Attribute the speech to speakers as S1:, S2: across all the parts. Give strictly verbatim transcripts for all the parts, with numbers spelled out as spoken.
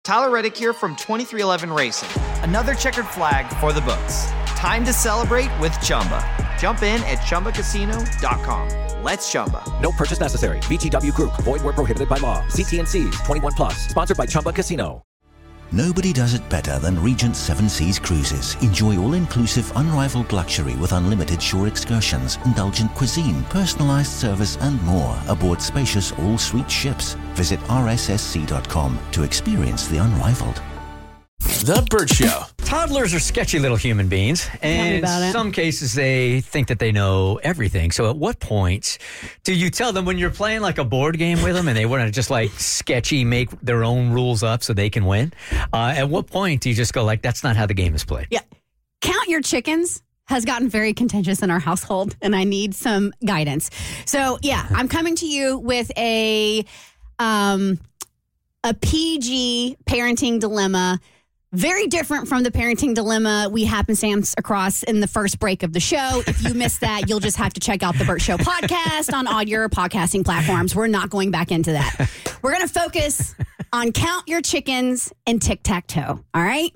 S1: Tyler Reddick here from twenty-three eleven Racing. Another checkered flag for the books. Time to celebrate with Chumba. Jump in at Chumba Casino dot com. Let's Chumba.
S2: No purchase necessary. V G W Group. Void where prohibited by law. See T and C's. twenty-one plus. Sponsored by Chumba Casino.
S3: Nobody does it better than Regent Seven Seas Cruises. Enjoy all-inclusive, unrivaled luxury with unlimited shore excursions, indulgent cuisine, personalized service, and more aboard spacious all-suite ships. Visit R S S C dot com to experience the unrivaled.
S4: The Bert Show.
S5: Toddlers are sketchy little human beings, and in some cases they think that they know everything. So at what point do you tell them when you're playing like a board game with them and they want to just like sketchy make their own rules up so they can win? Uh, at what point do you just go like, that's not how the game is played?
S6: Yeah. Count your chickens has gotten very contentious in our household, and I need some guidance. So yeah, I'm coming to you with a um, a P G parenting dilemma. Very different from the parenting dilemma we happenstance across in the first break of the show. If you missed that, you'll just have to check out the Bert Show podcast on all your podcasting platforms. We're not going back into that. We're going to focus on Count Your Chickens and Tic-Tac-Toe. All right?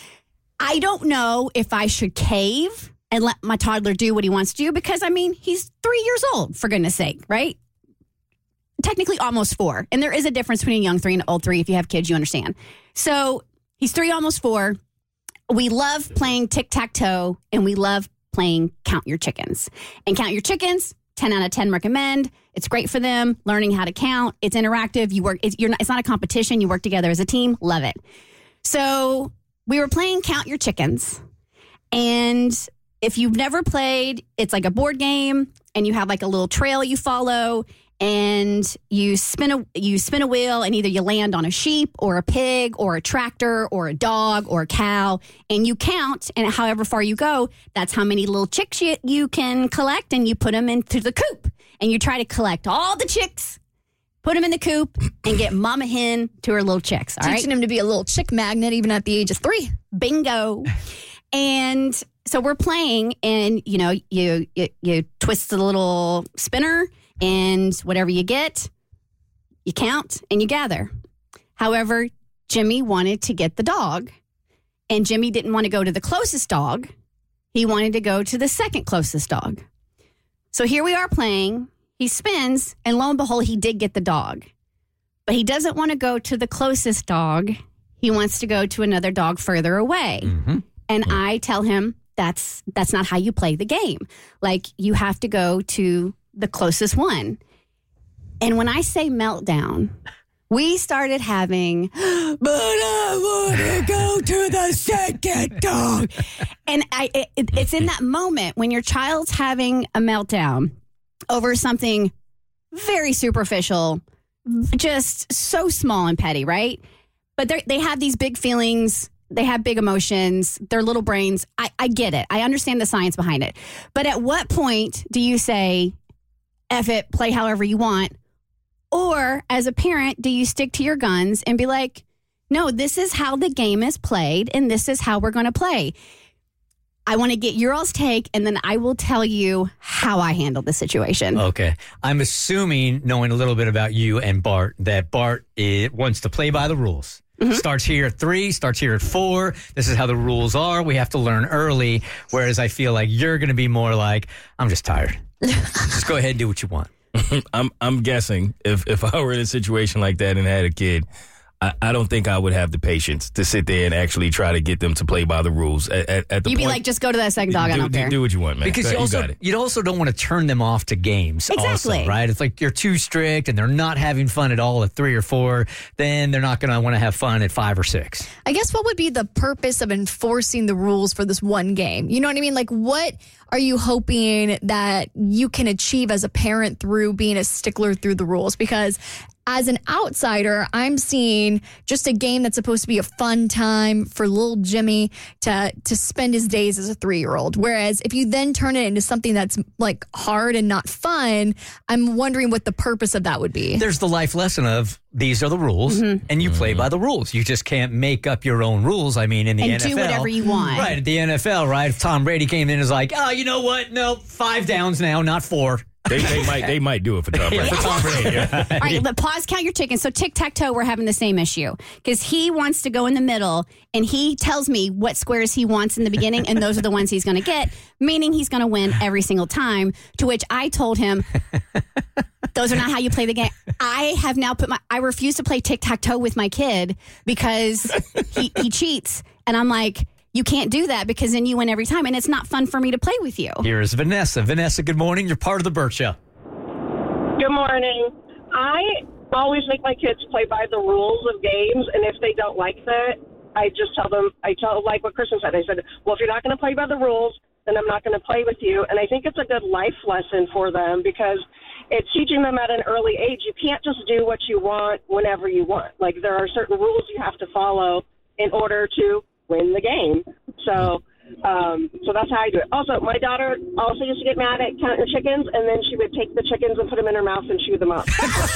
S6: I don't know if I should cave and let my toddler do what he wants to do because, I mean, he's three years old, for goodness sake, right? Technically almost four. And there is a difference between young three and old three. If you have kids, you understand. So he's three, almost four. We love playing tic-tac-toe, and we love playing Count Your Chickens. And Count Your Chickens, ten out of ten recommend. It's great for them, learning how to count. It's interactive. You work. It's, you're not, it's not a competition. You work together as a team. Love it. So we were playing Count Your Chickens. And if you've never played, it's like a board game, and you have like a little trail you follow. And you spin a you spin a wheel, and either you land on a sheep or a pig or a tractor or a dog or a cow, and you count, and however far you go, that's how many little chicks you, you can collect, and you put them into the coop. And you try to collect all the chicks, put them in the coop, and get Mama Hen to her little chicks. All
S7: Teaching
S6: right?
S7: him to be a little chick magnet even at the age of three.
S6: Bingo. And so we're playing, and you know, you you, you twist the little spinner, and whatever you get, you count and you gather. However, Jimmy wanted to get the dog, and Jimmy didn't want to go to the closest dog. He wanted to go to the second closest dog. So here we are playing. He spins, and lo and behold, he did get the dog. But he doesn't want to go to the closest dog. He wants to go to another dog further away. Mm-hmm. And mm-hmm. I tell him, that's that's not how you play the game. Like, you have to go to the closest one. And when I say meltdown, we started having, but I want to go to the second dog. And I, it, it's in that moment when your child's having a meltdown over something very superficial, just so small and petty, right? But they have these big feelings. They have big emotions. Their little brains. I, I get it. I understand the science behind it. But at what point do you say, F it, play however you want? Or as a parent, do you stick to your guns and be like, no, this is how the game is played, and this is how we're going to play? I want to get your all's take, and then I will tell you how I handled the situation.
S5: Okay. I'm assuming, knowing a little bit about you and Bart, that Bart it, wants to play by the rules. Mm-hmm. Starts here at three, starts here at four. This is how the rules are. We have to learn early, whereas I feel like you're going to be more like, I'm just tired. Just go ahead and do what you want.
S4: I'm I'm guessing if, if I were in a situation like that and had a kid, I, I don't think I would have the patience to sit there and actually try to get them to play by the rules. At, at, at the
S6: You'd
S4: point,
S6: be like, just go to that second dog.
S4: do,
S6: I don't
S4: do,
S6: care.
S4: Do what you want, man.
S5: Because
S4: you,
S5: you also,
S4: got it.
S5: you also don't want to turn them off to games.
S6: Exactly.
S5: Also, right? It's like you're too strict and they're not having fun at all at three or four. Then they're not going to want to have fun at five or six.
S7: I guess what would be the purpose of enforcing the rules for this one game? You know what I mean? Like, what are you hoping that you can achieve as a parent through being a stickler through the rules? Because as an outsider, I'm seeing just a game that's supposed to be a fun time for little Jimmy to to spend his days as a three-year-old. Whereas if you then turn it into something that's like hard and not fun, I'm wondering what the purpose of that would be.
S5: There's the life lesson of these are the rules, mm-hmm. and you play by the rules. You just can't make up your own rules. I mean, in the
S6: and
S5: N F L.
S6: And do whatever you want.
S5: Right, at the N F L, right? If Tom Brady came in and was like, oh, you know what? No, five downs now, not four.
S4: They, they might they might do it for Tom Brady.
S5: For Tom Brady.
S6: All right, but pause, count your chickens. So tic-tac-toe, we're having the same issue because he wants to go in the middle and he tells me what squares he wants in the beginning and those are the ones he's going to get, meaning he's going to win every single time, to which I told him, those are not how you play the game. I have now put my, I refuse to play tic-tac-toe with my kid because he, he cheats. And I'm like, you can't do that because then you win every time and it's not fun for me to play with you.
S5: Here's Vanessa. Vanessa, good morning. You're part of the Burt Show.
S8: Good morning. I always make my kids play by the rules of games, and if they don't like that, I just tell them, I tell, like what Kristen said, I said, well, if you're not going to play by the rules, then I'm not going to play with you. And I think it's a good life lesson for them because it's teaching them at an early age. You can't just do what you want whenever you want. Like, there are certain rules you have to follow in order to win the game. So um, so that's how I do it. Also, my daughter also used to get mad at counting chickens, and then she would take the chickens and put them in her mouth and chew them up.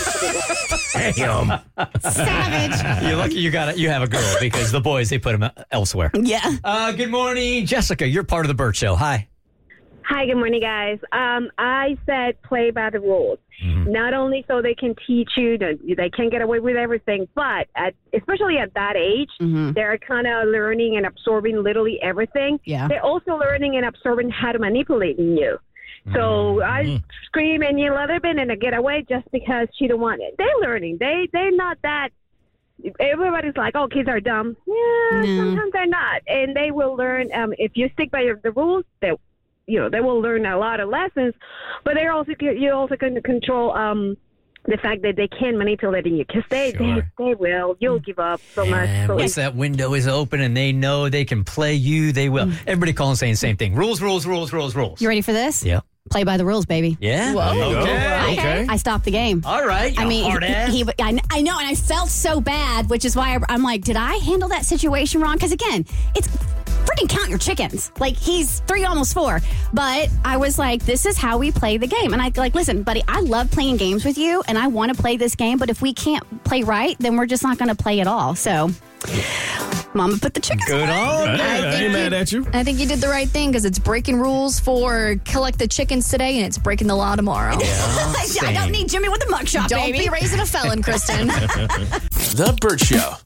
S5: Damn.
S6: Savage.
S5: You're lucky you got it. You have a girl because the boys, they put them elsewhere.
S6: Yeah.
S5: Uh, good morning, Jessica. You're part of the Burt Show. Hi.
S9: Hi, good morning, guys. Um, I said play by the rules. Mm-hmm. Not only so they can teach you that they can't get away with everything, but at, especially at that age, mm-hmm. they're kind of learning and absorbing literally everything.
S6: Yeah.
S9: They're also learning and absorbing how to manipulate you. So mm-hmm. I scream and yell at them and I get away just because she don't want it. They're learning. They, they're not that. Everybody's like, oh, kids are dumb. Yeah, no. Sometimes they're not. And they will learn. Um, if you stick by the rules, they you know, they will learn a lot of lessons, but they're also, you're also going to control um, the fact that they can manipulate you because they, sure. they, they will. You'll give up so much. So
S5: once that window is open and they know they can play you, they will. Mm. Everybody calling saying the same thing. Rules, rules, rules, rules, rules.
S6: You ready for this?
S5: Yeah.
S6: Play by the rules, baby.
S5: Yeah.
S6: Whoa.
S5: Okay.
S6: I,
S5: okay.
S6: I stopped the game.
S5: All right.
S6: I mean,
S5: hard ass.
S6: He, he, I, I know, and I felt so bad, which is why I, I'm like, did I handle that situation wrong? Because again, it's freaking count your chickens. Like, he's three, almost four. But I was like, this is how we play the game. And I like, listen, buddy, I love playing games with you, and I want to play this game. But if we can't play right, then we're just not going to play at all. So, Mama put the chickens
S5: Good
S6: away.
S5: on.
S4: I, I ain't mad at you.
S7: I think you did the right thing because it's breaking rules for collect the chickens today and it's breaking the law tomorrow.
S5: Yeah,
S6: I don't need Jimmy with the mugshot,
S7: Don't
S6: baby.
S7: be raising a felon, Kristen.
S2: The Burt Show.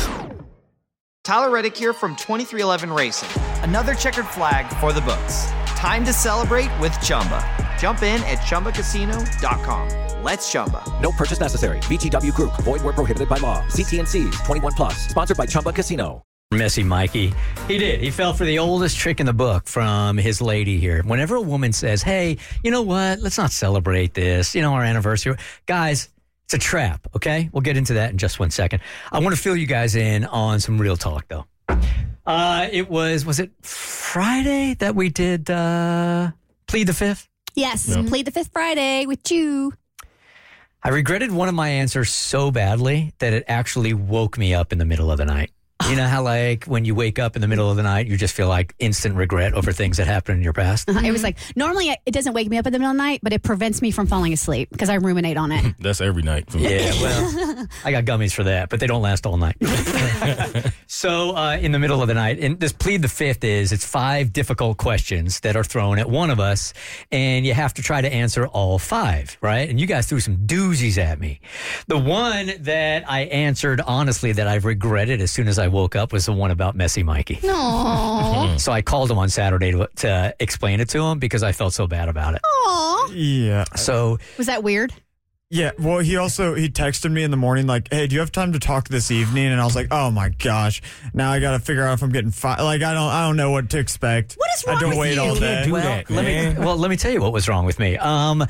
S1: Tyler Reddick here from twenty-three eleven Racing. Another checkered flag for the books. Time to celebrate with Chumba. Jump in at Chumba Casino dot com. Let's Chumba.
S2: No purchase necessary. V G W Group. Void where prohibited by law. See T N Cs. twenty-one plus. Sponsored by Chumba Casino.
S5: Messy Mikey. He did. He fell for the oldest trick in the book from his lady here. Whenever a woman says, hey, you know what? Let's not celebrate this. You know, our anniversary. Guys, it's a trap, okay? We'll get into that in just one second. I want to fill you guys in on some real talk, though. Uh, it was, was it Friday that we did uh, Plead the Fifth?
S6: Yes,
S4: No.
S6: Plead the Fifth Friday with you.
S5: I regretted one of my answers so badly that it actually woke me up in the middle of the night. You know how, like, when you wake up in the middle of the night, you just feel like instant regret over things that happened in your past?
S6: Uh-huh. It was like, normally it doesn't wake me up in the middle of the night, but it prevents me from falling asleep because I ruminate on it.
S4: That's every night. For me.
S5: Yeah, well, I got gummies for that, but they don't last all night. So, uh, in the middle of the night, and this Plead the Fifth is, it's five difficult questions that are thrown at one of us, and you have to try to answer all five, right? And you guys threw some doozies at me. The one that I answered, honestly, that I've regretted as soon as I woke up was the one about Messy Mikey.
S7: Aww.
S5: So I called him on Saturday to, to explain it to him because I felt so bad about it.
S6: Aw.
S10: Yeah.
S5: So
S6: Was that weird?
S10: Yeah. Well, he also, he texted me in the morning like, hey, do you have time to talk this evening? And I was like, oh my gosh, now I got to figure out if I'm getting fired. Like, I don't, I don't know what to expect.
S6: What is wrong
S10: I don't
S6: with
S10: wait
S6: you?
S10: all day.
S4: Do
S5: well,
S4: that,
S5: let
S4: man.
S5: me well, let me tell you what was wrong with me. Um,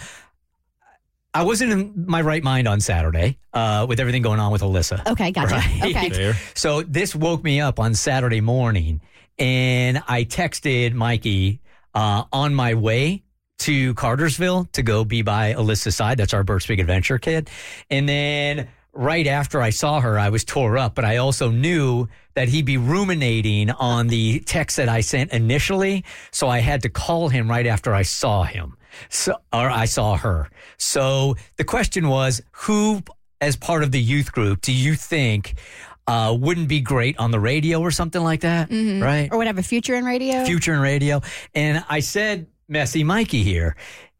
S5: I wasn't in my right mind on Saturday uh, with everything going on with Alyssa.
S6: Okay, gotcha.
S5: Right.
S6: Okay.
S4: There.
S5: So this woke me up on Saturday morning, and I texted Mikey uh, on my way to Cartersville to go be by Alyssa's side. That's our Burt's Big Adventure kid. And then right after I saw her, I was tore up, but I also knew that he'd be ruminating on the text that I sent initially. So I had to call him right after I saw him. So, or I saw her. So the question was, who, as part of the youth group, do you think uh, wouldn't be great on the radio or something like that?
S6: Mm-hmm.
S5: Right?
S6: Or would have a future in radio?
S5: Future in radio. And I said, Messy Mikey here.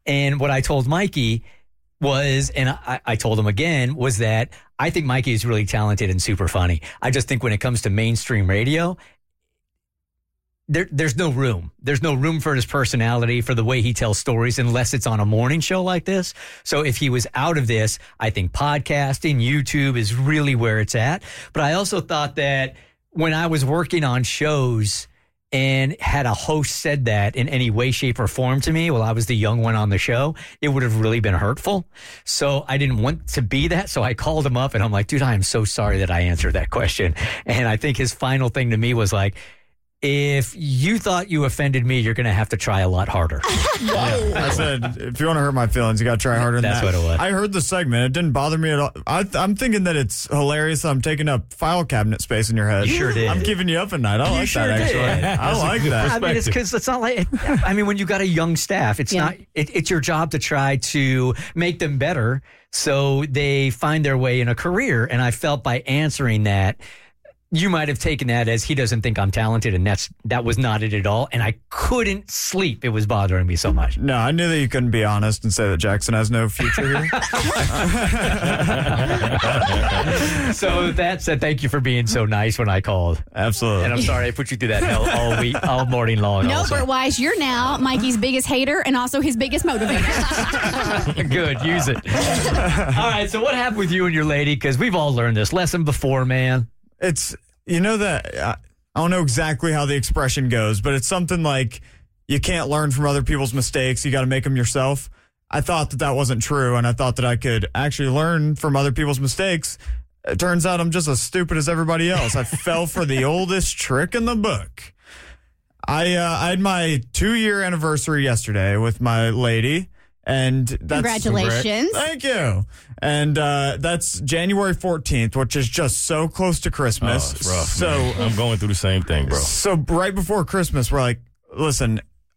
S5: And what I told Mikey was, and I, I told him again, was that I think Mikey is really talented and super funny. I just think when it comes to mainstream radio, there, there's no room. There's no room for his personality, for the way he tells stories, unless it's on a morning show like this. So if he was out of this, I think podcasting, YouTube is really where it's at. But I also thought that when I was working on shows and had a host said that in any way, shape, or form to me while I was the young one on the show, it would have really been hurtful. So I didn't want to be that. So I called him up and I'm like, dude, I am so sorry that I answered that question. And I think his final thing to me was like, if you thought you offended me, you're going to have to try a lot harder.
S10: Yeah, I said, if you want to hurt my feelings, you got to try harder than
S5: That's
S10: that.
S5: what it was.
S10: I heard the segment. It didn't bother me at all. I, I'm thinking that it's hilarious that I'm taking up file cabinet space in your head.
S5: You sure did.
S10: I'm keeping you up at night. I
S5: You
S10: like
S5: sure
S10: that,
S5: did.
S10: actually. I like that.
S5: I mean, it's because it's not like, I mean, when you got a young staff, it's
S6: Yeah.
S5: not, it, it's your job to try to make them better so they find their way in a career. And I felt by answering that, you might have taken that as he doesn't think I'm talented, and that's that was not it at all. And I couldn't sleep. It was bothering me so much.
S10: No, I knew that you couldn't be honest and say that Jackson has no future here.
S5: So that said, thank you for being so nice when I called.
S10: Absolutely.
S5: And I'm sorry I put you through that hell all week, all morning long.
S6: No,
S5: also.
S6: Bert Wise, you're now Mikey's biggest hater and also his biggest motivator.
S5: Good, use it. All right, so what happened with you and your lady? Because we've all learned this lesson before, man.
S10: It's, you know that, I I don't know exactly how the expression goes, but it's something like you can't learn from other people's mistakes. You got to make them yourself. I thought that that wasn't true, and I thought that I could actually learn from other people's mistakes. It turns out I'm just as stupid as everybody else. I fell for the oldest trick in the book. I, uh, I had my two-year anniversary yesterday with my lady. And that's
S6: Congratulations.
S10: Thank you. And uh, that's January fourteenth, which is just so close to Christmas.
S4: Oh, it's rough,
S10: so
S4: man. I'm going through the same thing, bro.
S10: So right before Christmas, we're like, listen,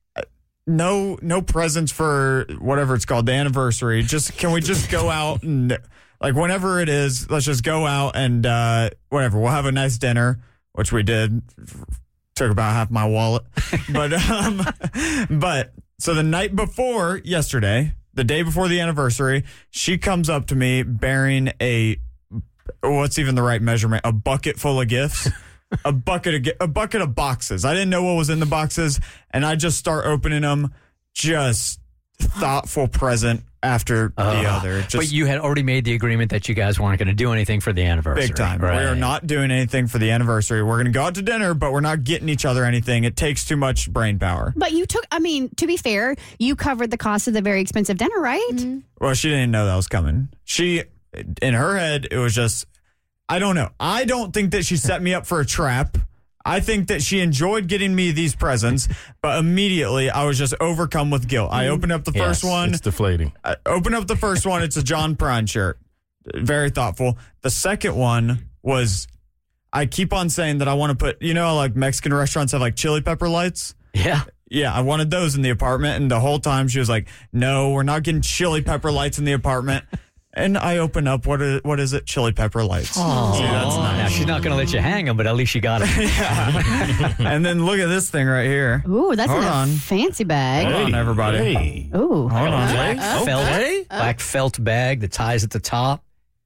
S10: no no presents for whatever it's called, the anniversary. Just can we just go out and like whenever it is, let's just go out and uh, whatever. We'll have a nice dinner, which we did. Took about half my wallet. But um but so the night before yesterday, the day before the anniversary, she comes up to me bearing a, what's even the right measurement? A bucket full of gifts, a bucket of, gi- a bucket of boxes. I didn't know what was in the boxes, and I just start opening them, just thoughtful present after the
S5: Uh,
S10: other. Just
S5: but you had already made the agreement that you guys weren't going to do anything for the anniversary.
S10: big time.
S5: Right.
S10: We are not doing anything for the anniversary. We're going to go out to dinner, but we're not getting each other anything. It takes too much brain power.
S6: But you took, I mean, to be fair, you covered the cost of the very expensive dinner, right?
S7: Mm-hmm.
S10: Well, she didn't know that was coming. She, in her head, it was just, I don't know. I don't think that she set me up for a trap. I think that she enjoyed getting me these presents, but immediately I was just overcome with guilt. I opened up the first
S4: Yes,
S10: one.
S4: It's deflating.
S10: I opened up the first one. It's a John Prine shirt. Very thoughtful. The second one was, I keep on saying that I want to put, you know, like Mexican restaurants have like chili pepper lights.
S5: Yeah.
S10: Yeah, I wanted those in the apartment. And the whole time she was like, no, we're not getting chili pepper lights in the apartment. And I open up, what is, what is it? Chili pepper lights.
S5: Oh,
S10: See, that's nice.
S5: Now, she's not going to let you hang them, but at least you got them.
S10: And then look at this thing right here.
S6: Ooh, that's
S10: Hold
S6: in a
S10: on.
S6: fancy bag.
S10: Hold on, everybody.
S4: Hey.
S6: Ooh.
S10: Hold on.
S5: Black felt,
S4: Okay.
S5: black felt bag, the ties at the top.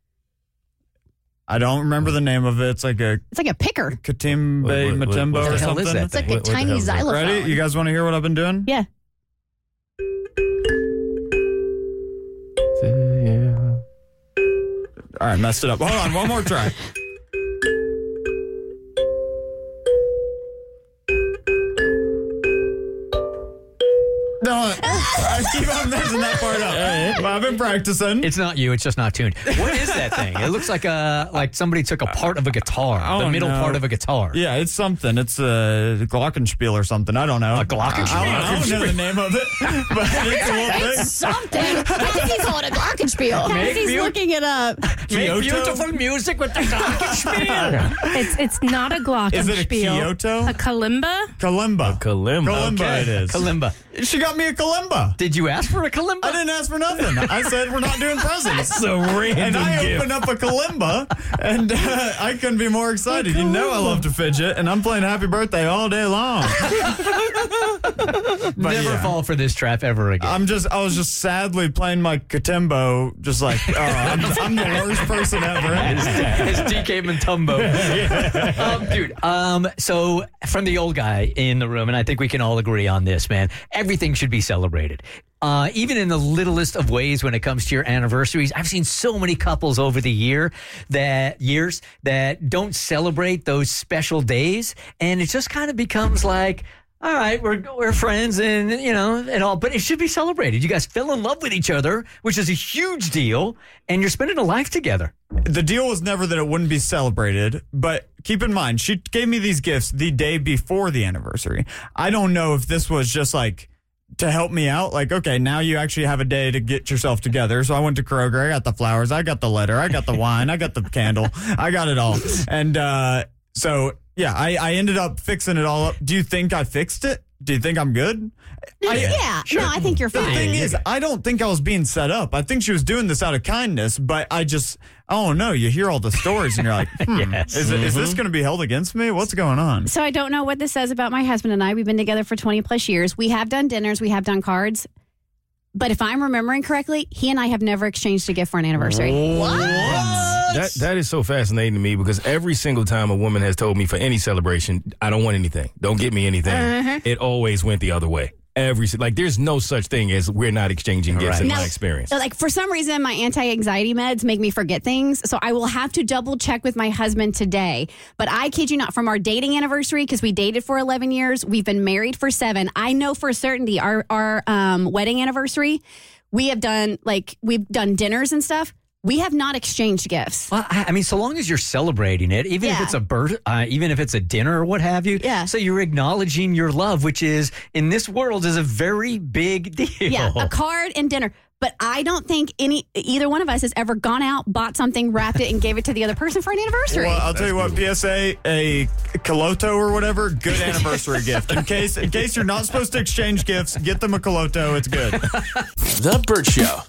S10: I don't remember the name of it. It's like a
S6: It's like a picker.
S10: Katimbe
S4: What- what-
S10: Matimbo
S4: what
S10: or
S4: the
S5: hell
S10: something.
S5: is that
S7: It's like
S5: thing?
S7: a
S4: What- what the
S7: tiny
S4: hell is that?
S7: xylophone.
S10: Ready? You guys want to hear what I've been doing?
S6: Yeah.
S10: All right, messed it up. Hold on, one more try. No, I keep on messing that part up. But I've been practicing.
S5: It's not you. It's just not tuned. What is that thing? It looks like a like somebody took a part of a guitar,
S10: I
S5: the
S10: don't
S5: middle
S10: know.
S5: part of a guitar.
S10: Yeah, it's something. It's a glockenspiel or something. I don't know.
S5: A glockenspiel.
S10: I don't, I don't know the name of it, but it's a little thing.
S7: Something. I think he called it a glockenspiel.
S6: Guys, he's
S5: beau-
S6: looking it up.
S5: Make
S10: Kyoto?
S5: beautiful music with the glockenspiel.
S11: It's it's not a glockenspiel.
S10: Is it a Kyoto?
S11: A kalimba?
S10: Kalimba.
S4: Kalimba.
S10: Kalimba
S5: Okay.
S10: it is.
S5: Kalimba.
S10: She got me a kalimba.
S5: Did did you ask for a kalimba?
S10: I didn't ask for nothing. I said we're not doing presents.
S4: It's a random
S10: And I
S4: gift.
S10: opened up a kalimba, and uh, I couldn't be more excited. You know I love to fidget, and I'm playing Happy Birthday all day long. But
S5: Never
S10: yeah.
S5: fall for this trap ever again.
S10: I'm just, I was just sadly playing my Katimbo, just like, oh, I'm, I'm the worst person ever.
S5: It's D K Mutombo. um, dude, um, so from the old guy in the room, and I think we can all agree on this, man, everything should be celebrated. Uh, even in the littlest of ways when it comes to your anniversaries. I've seen so many couples over the year that years that don't celebrate those special days, and it just kind of becomes like, all right, we're we're friends and, you know, and all, but it should be celebrated. You guys fell in love with each other, which is a huge deal, and you're spending a life together.
S10: The deal was never that it wouldn't be celebrated, but keep in mind, she gave me these gifts the day before the anniversary. I don't know if this was just like to help me out. Like, okay, now you actually have a day to get yourself together. So I went to Kroger. I got the flowers. I got the letter. I got the wine. I got the candle. I got it all. And uh, so, yeah, I, I ended up fixing it all up. Do you think I fixed it? Do you think I'm good? I,
S6: yeah,
S10: sure.
S6: no, I think you're
S10: The
S6: fine.
S10: thing is, I don't think I was being set up. I think she was doing this out of kindness, but I just, oh no, you hear all the stories and you're like, hmm,
S5: Yes.
S10: is, it, is this going to be held against me? What's going on?
S6: So I don't know what this says about my husband and I. We've been together for twenty plus years. We have done dinners. We have done cards. But if I'm remembering correctly, he and I have never exchanged a gift for an anniversary.
S7: What?
S4: That that is so fascinating to me because every single time a woman has told me for any celebration, I don't want anything. Don't get me anything.
S6: Uh-huh.
S4: It always went the other way. Every like, there's no such thing as we're not exchanging gifts
S5: Right.
S4: in
S6: Now,
S4: my experience.
S6: So, like, for some reason, my anti-anxiety meds make me forget things. So I will have to double check with my husband today. But I kid you not, from our dating anniversary, because we dated for eleven years, we've been married for seven. I know for certainty our, our um, wedding anniversary, we have done, like, we've done dinners and stuff. We have not exchanged gifts.
S5: Well, I I mean, so long as you're celebrating it, even if
S6: Yeah.
S5: it's a birth, uh, even if it's a dinner or what have you.
S6: Yeah.
S5: So you're acknowledging your love, which is in this world is a very big deal.
S6: Yeah, a card and dinner. But I don't think any either one of us has ever gone out, bought something, wrapped it, and gave it to the other person for an anniversary.
S10: Well, I'll tell you what, P S A, a Coloto or whatever, good anniversary gift. In case in case you're not supposed to exchange gifts, get them a Coloto. It's good.
S11: The Burt Show.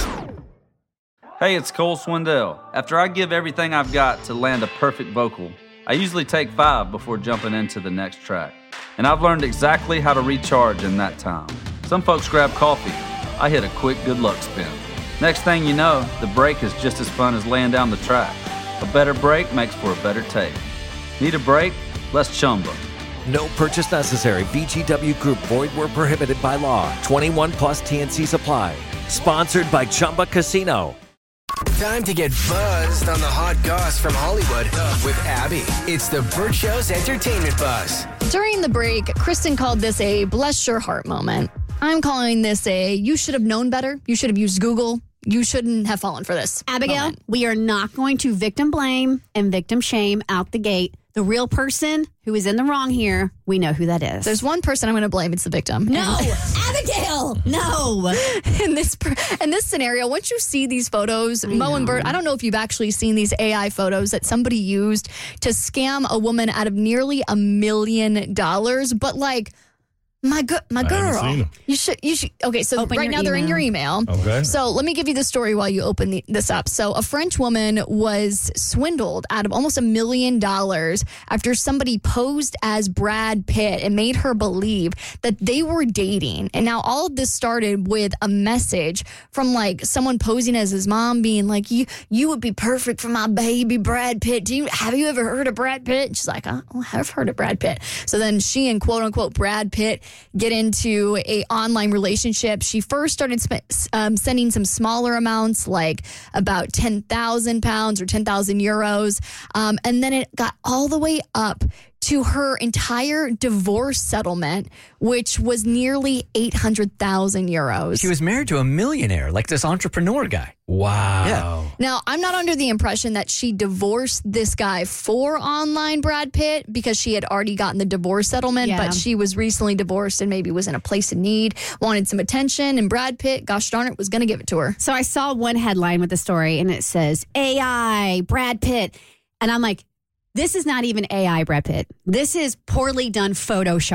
S12: Hey, it's Cole Swindell. After I give everything I've got to land a perfect vocal, I usually take five before jumping into the next track. And I've learned exactly how to recharge in that time. Some folks grab coffee. I hit a quick good luck spin. Next thing you know, the break is just as fun as laying down the track. A better break makes for a better take. Need a break? Let's chumba.
S2: No purchase necessary. V G W Group. Void where prohibited by law. twenty-one plus T N Cs apply. Sponsored by Chumba Casino.
S11: Time to get buzzed on the hot goss from Hollywood with Abby. It's the Burt Show's entertainment buzz.
S7: During the break, Kristen called this a bless your heart moment. I'm calling this a you should have known better. You should have used Google. You shouldn't have fallen for this.
S6: Abigail,
S7: moment.
S6: we are not going to victim blame and victim shame out the gate. The real person who is in the wrong here, we know who that is.
S7: There's one person I'm going to blame. It's the victim.
S6: No, Abigail, no.
S7: in this in this scenario, once you see these photos, Mo and Bert, I don't know if you've actually seen these A I photos that somebody used to scam a woman out of nearly a million dollars, but like. My good, my
S4: I haven't
S7: girl.
S4: seen 'em.
S7: You should, you should. Okay, so
S6: Open
S7: right
S6: your
S7: now they're in
S6: email.
S7: your email.
S4: Okay.
S7: So let me give you the story while you open the, this up. So a French woman was swindled out of almost a million dollars after somebody posed as Brad Pitt and made her believe that they were dating. And now all of this started with a message from like someone posing as his mom, being like, "You, you would be perfect for my baby, Brad Pitt. Do you have you ever heard of Brad Pitt?" And she's like, "Oh, I've heard of Brad Pitt." So then she and quote unquote Brad Pitt get into a online relationship. She first started sp- um, sending some smaller amounts, like about ten thousand pounds or ten thousand euros. Um, and then it got all the way up to her entire divorce settlement, which was nearly eight hundred thousand euros.
S5: She was married to a millionaire, like this entrepreneur guy.
S4: Wow.
S5: Yeah.
S7: Now, I'm not under the impression that she divorced this guy for online Brad Pitt because she had already gotten the divorce settlement,
S6: Yeah.
S7: but she was recently divorced and maybe was in a place of need, wanted some attention, and Brad Pitt, gosh darn it, was going to give it to her.
S6: So I saw one headline with the story, and it says A I Brad Pitt, and I'm like, this is not even A I Brad Pitt. This is poorly done Photoshop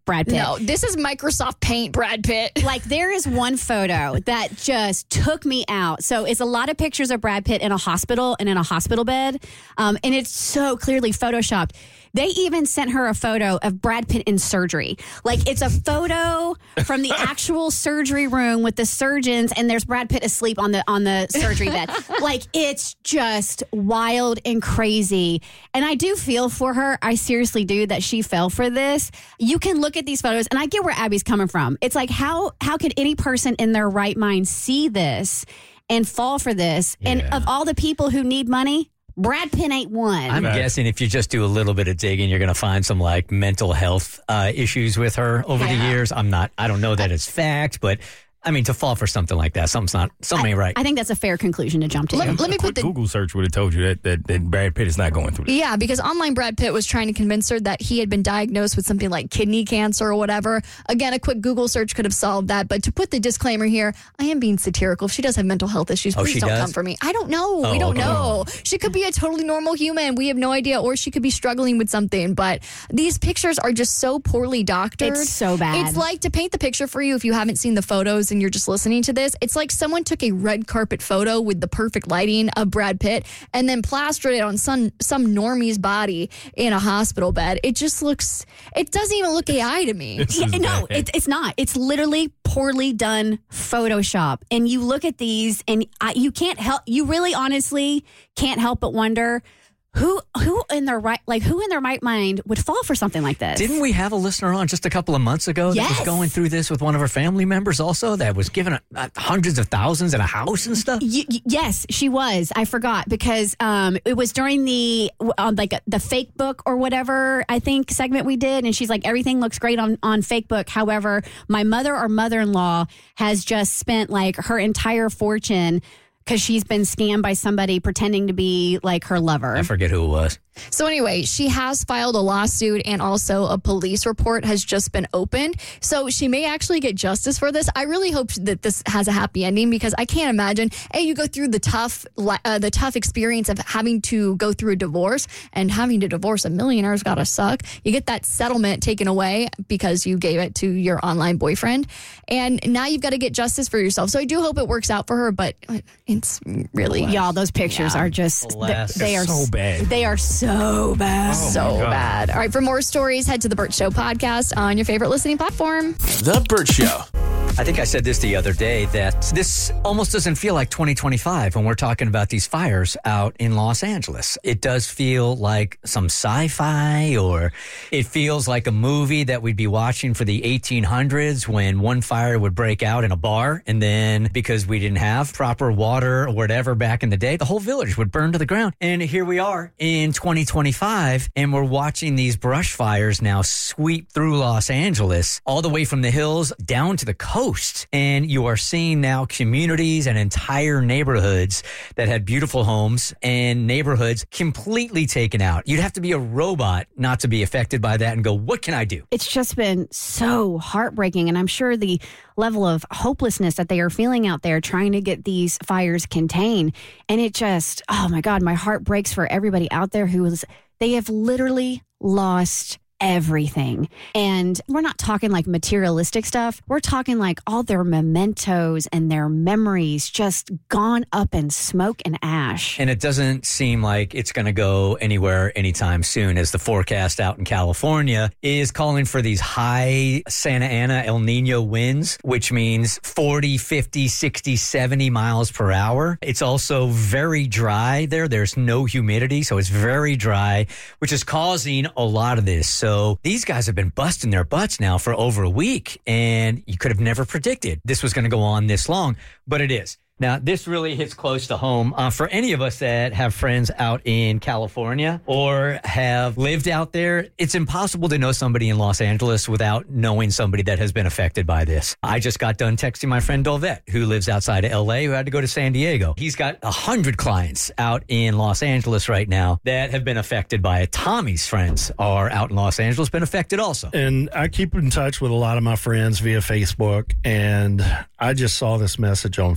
S6: Brad Pitt.
S7: No, this is Microsoft Paint Brad Pitt.
S6: Like, there is one photo that just took me out. So it's a lot of pictures of Brad Pitt in a hospital and in a hospital bed. Um, and it's so clearly Photoshopped. They even sent her a photo of Brad Pitt in surgery. Like, it's a photo from the actual surgery room with the surgeons, and there's Brad Pitt asleep on the on the surgery bed. Like, it's just wild and crazy. And I do feel for her. I seriously do, that she fell for this. You can look at these photos, and I get where Abby's coming from. It's like, how how could any person in their right mind see this and fall for this? Yeah. And of all the people who need money, Brad Pitt ain't one.
S5: I'm guessing if you just do a little bit of digging, you're going to find some like mental health uh, issues with her over yeah. the years. I'm not, I don't know that it's fact, but I mean, to fall for something like that, something's not, something
S6: I,
S5: ain't right.
S6: I think that's a fair conclusion to jump to.
S7: Let, let me put the
S4: Google search would have told you that, that, that Brad Pitt is not going through this.
S7: Yeah, because online Brad Pitt was trying to convince her that he had been diagnosed with something like kidney cancer or whatever. Again, a quick Google search could have solved that. But to put the disclaimer here, I am being satirical. If she does have mental health issues,
S5: oh,
S7: please don't
S5: does?
S7: come for me. I don't know.
S5: Oh,
S7: we don't
S5: okay.
S7: know. She could be a totally normal human. We have no idea. Or she could be struggling with something. But these pictures are just so poorly doctored.
S6: It's so bad.
S7: It's like, to paint the picture for you, if you haven't seen the photos and you're just listening to this, it's like someone took a red carpet photo with the perfect lighting of Brad Pitt and then plastered it on some some normie's body in a hospital bed. It just looks, it doesn't even look A I to me.
S6: Yeah, no, it, it's not. It's literally poorly done Photoshop. And you look at these and I, you can't help, you really honestly can't help but wonder, Who who in their right like who in their right mind would fall for something like this?
S5: Didn't we have a listener on just a couple of months ago
S6: yes.
S5: that was going through this with one of her family members also, that was given a, a hundreds of thousands in a house and stuff?
S6: Y- y- yes, she was. I forgot because um, it was during the um, like the fake book or whatever I think segment we did, and she's like, everything looks great on on fake book. However, my mother or mother-in-law has just spent like her entire fortune because she's been scammed by somebody pretending to be like her lover.
S5: I forget who it was.
S7: So anyway, she has filed a lawsuit and also a police report has just been opened. So she may actually get justice for this. I really hope that this has a happy ending because I can't imagine, hey, you go through the tough uh, the tough experience of having to go through a divorce, and having to divorce a millionaire's got to suck. You get that settlement taken away because you gave it to your online boyfriend, and now you've got to get justice for yourself. So I do hope it works out for her, but it's really...
S6: Alas. Y'all, those pictures yeah. are just...
S5: Alas.
S6: They, they are
S4: so bad.
S6: They are so So bad.
S4: Oh
S7: so bad. All right, for more stories, head to the Burt Show podcast on your favorite listening platform.
S11: The Burt Show.
S5: I think I said this the other day that this almost doesn't feel like twenty twenty-five when we're talking about these fires out in Los Angeles. It does feel like some sci-fi, or it feels like a movie that we'd be watching for the eighteen hundreds when one fire would break out in a bar, and then because we didn't have proper water or whatever back in the day, the whole village would burn to the ground. And here we are in twenty twenty-five, and we're watching these brush fires now sweep through Los Angeles, all the way from the hills down to the coast. And you are seeing now communities and entire neighborhoods that had beautiful homes and neighborhoods completely taken out. You'd have to be a robot not to be affected by that and go, what can I do?
S6: It's just been so heartbreaking. And I'm sure the level of hopelessness that they are feeling out there trying to get these fires contained. And it just, oh my God, my heart breaks for everybody out there who is, they have literally lost everything. And we're not talking like materialistic stuff. We're talking like all their mementos and their memories just gone up in smoke and ash.
S5: And it doesn't seem like it's going to go anywhere anytime soon, as the forecast out in California is calling for these high Santa Ana El Nino winds, which means forty, fifty, sixty, seventy miles per hour. It's also very dry there. There's no humidity, so it's very dry, which is causing a lot of this. So So these guys have been busting their butts now for over a week, and you could have never predicted this was going to go on this long, but it is. Now, this really hits close to home uh, for any of us that have friends out in California or have lived out there. It's impossible to know somebody in Los Angeles without knowing somebody that has been affected by this. I just got done texting my friend Dolvette, who lives outside of L A, who had to go to San Diego. He's got a hundred clients out in Los Angeles right now that have been affected by it. Tommy's friends are out in Los Angeles, been affected also.
S13: And I keep in touch with a lot of my friends via Facebook, and I just saw this message on Facebook.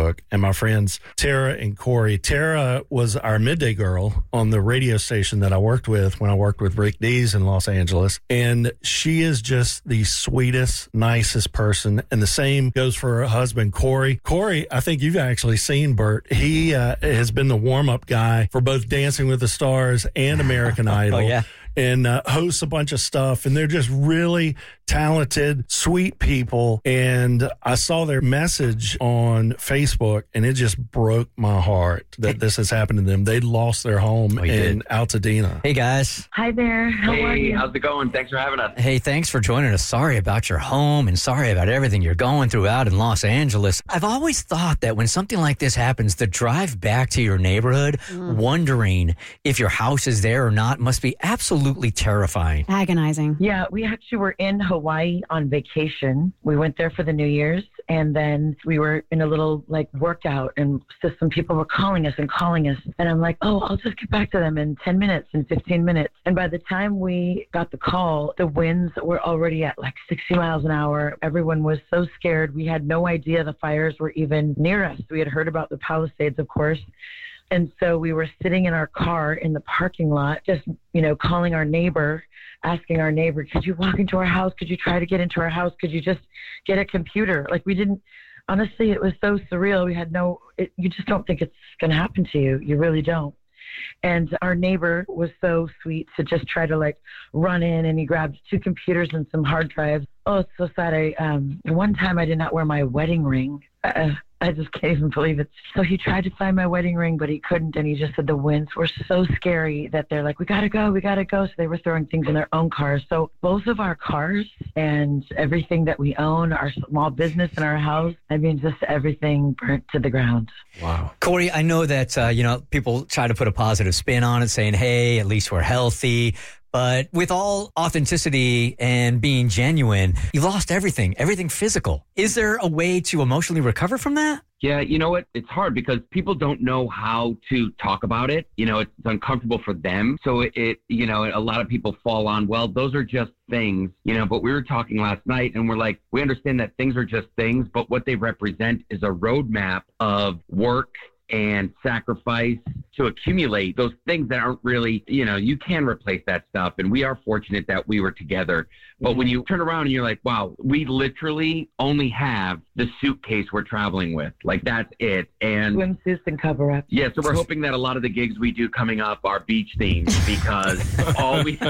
S13: Facebook, and my friends Tara and Corey. Tara was our midday girl on the radio station that I worked with when I worked with Rick Dees in Los Angeles. And she is just the sweetest, nicest person. And the same goes for her husband, Corey. Corey, I think you've actually seen Bert. He uh, has been the warm-up guy for both Dancing with the Stars and American Idol.
S5: Oh, yeah.
S13: And uh, hosts a bunch of stuff. And they're just really talented, sweet people. And I saw their message on Facebook, and it just broke my heart that this has happened to them. They lost their home
S5: Oh,
S13: in
S5: did.
S13: Altadena.
S5: Hey, guys.
S14: Hi there. How
S15: hey,
S14: are you?
S15: how's it going? Thanks for having us.
S5: Hey, thanks for joining us. Sorry about your home and sorry about everything you're going through out in Los Angeles. I've always thought that when something like this happens, the drive back to your neighborhood,
S6: Mm.
S5: wondering if your house is there or not, must be absolutely terrifying.
S6: Agonizing.
S14: Yeah, we actually were in Hawaii on vacation. We went there for the New Year's, and then we were in a little like workout, and so some people were calling us and calling us. And I'm like, oh, I'll just get back to them in ten minutes, in fifteen minutes. And by the time we got the call, the winds were already at like sixty miles an hour. Everyone was so scared. We had no idea the fires were even near us. We had heard about the Palisades, of course. And so we were sitting in our car in the parking lot, just, you know, calling our neighbor, asking our neighbor, could you walk into our house? Could you try to get into our house? Could you just get a computer? Like we didn't, honestly, it was so surreal. We had no, it, you just don't think it's going to happen to you. You really don't. And our neighbor was so sweet to just try to like run in, and he grabbed two computers and some hard drives. Oh, it's so sad. I, um, one time I did not wear my wedding ring. Uh, I just can't even believe it. So he tried to find my wedding ring, but he couldn't. And he just said the winds were so scary that they're like, we got to go, we got to go. So they were throwing things in their own cars. So both of our cars and everything that we own, our small business and our house, I mean, just everything burnt to the ground.
S5: Wow. Corey, I know that, uh, you know, people try to put a positive spin on it, saying, hey, at least we're healthy. But with all authenticity and being genuine, you lost everything, everything physical. Is there a way to emotionally recover from that?
S15: Yeah, you know what? It's hard because people don't know how to talk about it. You know, it's uncomfortable for them. So it, it, you know, a lot of people fall on, well, those are just things, you know, but we were talking last night and we're like, we understand that things are just things, but what they represent is a roadmap of work and sacrifice to accumulate those things that aren't really, you know, you can replace that stuff. And we are fortunate that we were together. But when you turn around and you're like, wow, we literally only have the suitcase we're traveling with. Like, that's it. And
S14: swimsuits and cover-ups.
S15: Yeah, so we're hoping that a lot of the gigs we do coming up are beach themed because all we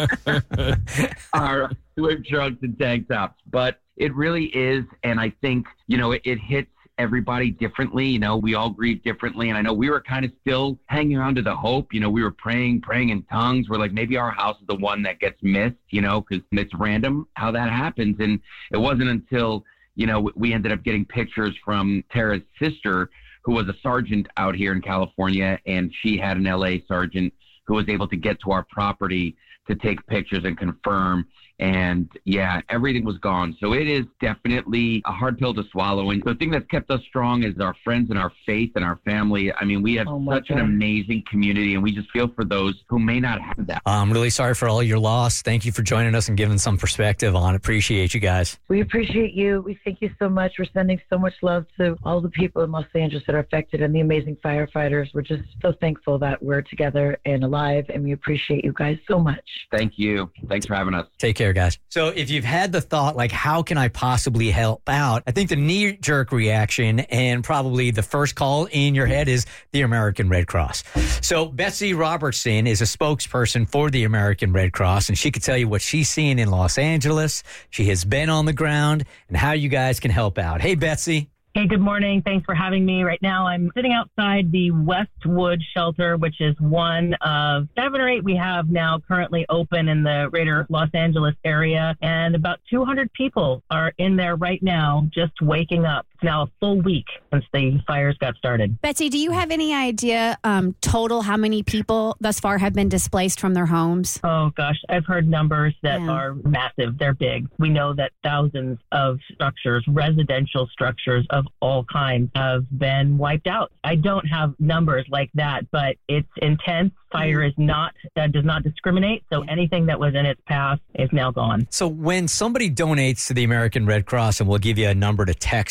S15: are swim trunks and tank tops. But it really is. And I think, you know, it, it hits everybody differently. You know, we all grieve differently. And I know we were kind of still hanging on to the hope. You know, we were praying, praying in tongues. We're like, maybe our house is the one that gets missed, you know, because it's random how that happens. And it wasn't until, you know, we ended up getting pictures from Tara's sister, who was a sergeant out here in California. And she had an L A sergeant who was able to get to our property to take pictures and confirm. And yeah, everything was gone. So it is definitely a hard pill to swallow. And the thing that's kept us strong is our friends and our faith and our family. I mean, we have
S14: Oh,
S15: such
S14: God.
S15: an amazing community, and we just feel for those who may not have that.
S5: I'm really sorry for all your loss. Thank you for joining us and giving some perspective on it. Appreciate you guys.
S14: We appreciate you. We thank you so much. We're sending so much love to all the people in Los Angeles that are affected and the amazing firefighters. We're just so thankful that we're together and alive, and we appreciate you guys so much.
S15: Thank you. Thanks for having us.
S5: Take care, guys. So if you've had the thought, like, how can I possibly help out? I think the knee-jerk reaction and probably the first call in your head is the American Red Cross. So Betsy Robertson is a spokesperson for the American Red Cross, and she could tell you what she's seeing in Los Angeles. She has been on the ground and how you guys can help out. Hey, Betsy.
S16: Hey, good morning. Thanks for having me. Right now, I'm sitting outside the Westwood shelter, which is one of seven or eight we have now currently open in the greater Los Angeles area. And about two hundred people are in there right now, just waking up. It's now a full week since the fires got started.
S6: Betsy, do you have any idea um, total how many people thus far have been displaced from their homes?
S16: Oh, gosh, I've heard numbers that
S6: Yeah.
S16: are massive. They're big. We know that thousands of structures, residential structures of all kinds, have been wiped out. I don't have numbers like that, but it's intense. Fire is not, uh, does not discriminate. So anything that was in its path is now gone.
S5: So when somebody donates to the American Red Cross, and we'll give you a number to text here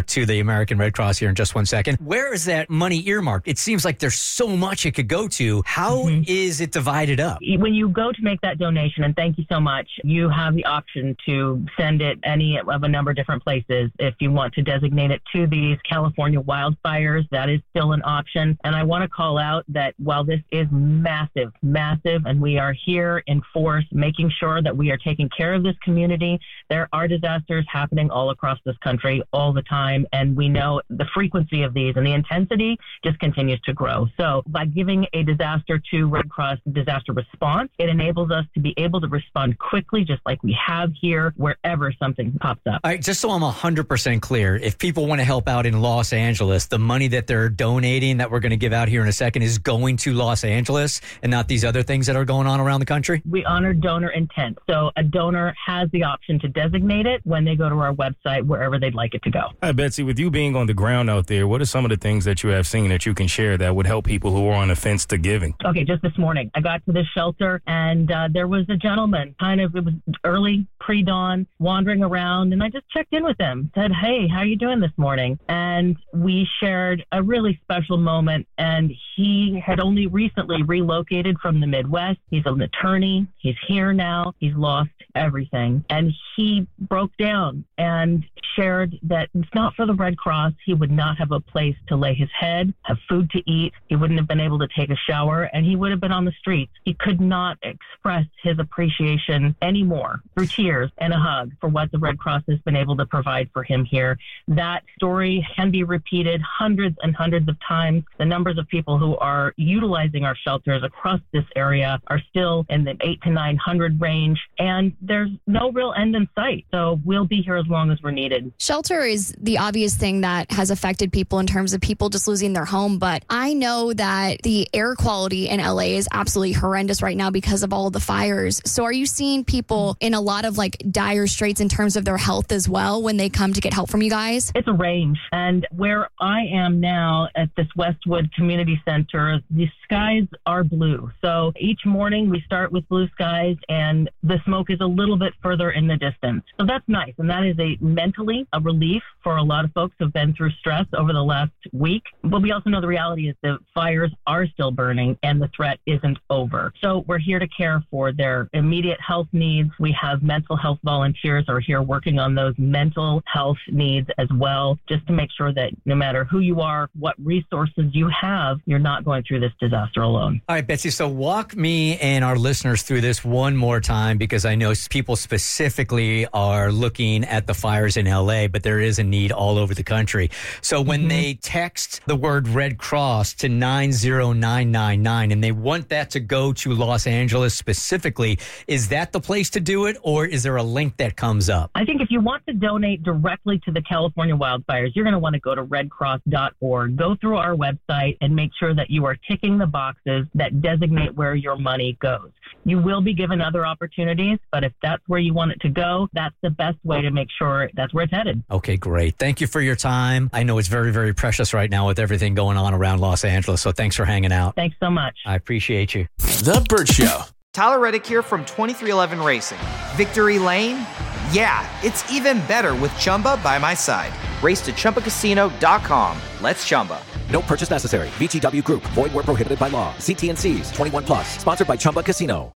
S5: to the American Red Cross here in just one second. Where is that money earmarked? It seems like there's so much it could go to. How mm-hmm. is it divided up?
S16: When you go to make that donation, and thank you so much, you have the option to send it any of a number of different places. If you want to designate it to these California wildfires, that is still an option. And I want to call out that while this is massive, massive, and we are here in force making sure that we are taking care of this community, there are disasters happening all across this country all the time. And we know the frequency of these and the intensity just continues to grow. So by giving a disaster to Red Cross disaster response, it enables us to be able to respond quickly, just like we have here, wherever something pops up.
S5: All right, just so I'm one hundred percent clear, if people want to help out in Los Angeles, the money that they're donating that we're going to give out here in a second is going to Los Angeles and not these other things that are going on around the country?
S16: We honor donor intent. So a donor has the option to designate it when they go to our website, wherever they'd like it to go.
S4: Hi, Betsy, with you being on the ground out there, what are some of the things that you have seen that you can share that would help people who are on the fence to giving?
S16: Okay, just this morning, I got to this shelter and uh, there was a gentleman, kind of, it was early, pre-dawn, wandering around, and I just checked in with him, said, hey, how are you doing this morning? And we shared a really special moment, and he had only recently relocated from the Midwest. He's an attorney. He's here now. He's lost everything. And he broke down and shared that if not for the Red Cross, he would not have a place to lay his head, have food to eat. He wouldn't have been able to take a shower, and he would have been on the streets. He could not express his appreciation anymore through tears and a hug for what the Red Cross has been able to provide for him here. That story can be repeated hundreds and hundreds of times. The numbers of people who are utilizing our shelters across this area are still in the eight to nine hundred range, and there's no real end in sight. So we'll be here as long as we're needed.
S7: Shelter is the obvious thing that has affected people in terms of people just losing their home. But I know that the air quality in L A is absolutely horrendous right now because of all of the fires. So are you seeing people in a lot of like dire straits in terms of their health as well when they come to get help from you guys?
S16: It's a range. And where I am now at this Westwood Community Center, the skies are blue. So each morning we start with blue skies and the smoke is a little bit further in the distance. So that's nice. And that is a mentally a relief for a lot of folks who've been through stress over the last week. But we also know the reality is the fires are still burning and the threat isn't over. So we're here to care for their immediate health needs. We have mental health volunteers who are here working on those mental health needs as well, just to make sure that no matter who you are, what resources you have, you're not going through this disaster alone.
S5: All right, Betsy, so walk me and our listeners through this one more time, because I know people specifically are looking at the fires in L A, but there is a need all over the country. So when mm-hmm. they text the word Red Cross to nine zero nine nine nine and they want that to go to Los Angeles specifically, is that the place to do it, or is there a link that comes up?
S16: I think if you want to donate directly to the California wildfires, you're going to want to go to red cross dot org, go through our website, and make sure that you are ticking the boxes that designate where your money goes. You will be given other opportunities, but if that's where you want it to go, that's the best way to make sure that's where it's headed.
S5: Okay, great. Thank you for your time. I know it's very, very precious right now with everything going on around Los Angeles, so thanks for hanging out.
S16: Thanks so much.
S5: I appreciate you.
S11: The Burt Show.
S1: Tyler Reddick here from twenty-three eleven Racing. Victory Lane? Yeah, it's even better with Chumba by my side. Race to Chumba Casino dot com. Let's Chumba.
S2: No purchase necessary. V G W Group. Void where prohibited by law. See T and C's. twenty-one plus. Sponsored by Chumba Casino.